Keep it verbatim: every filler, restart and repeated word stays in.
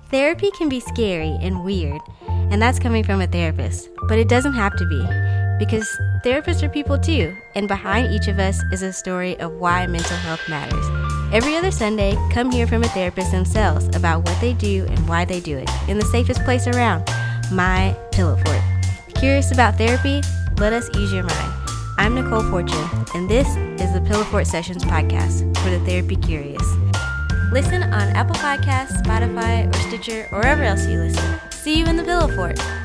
Therapy can be scary and weird, and that's coming from a therapist, but it doesn't have to be, because therapists are people too, and behind each of us is a story of why mental health matters. Every other Sunday, come hear from a therapist themselves about what they do and why they do it, in the safest place around, My Pillow Fort. Curious about therapy? Let us ease your mind. I'm Nicole Fortune, and this is the Pillow Fort Sessions podcast for the therapy curious. Listen on Apple Podcasts, Spotify, or Stitcher, or wherever else you listen. See you in the Pillow Fort.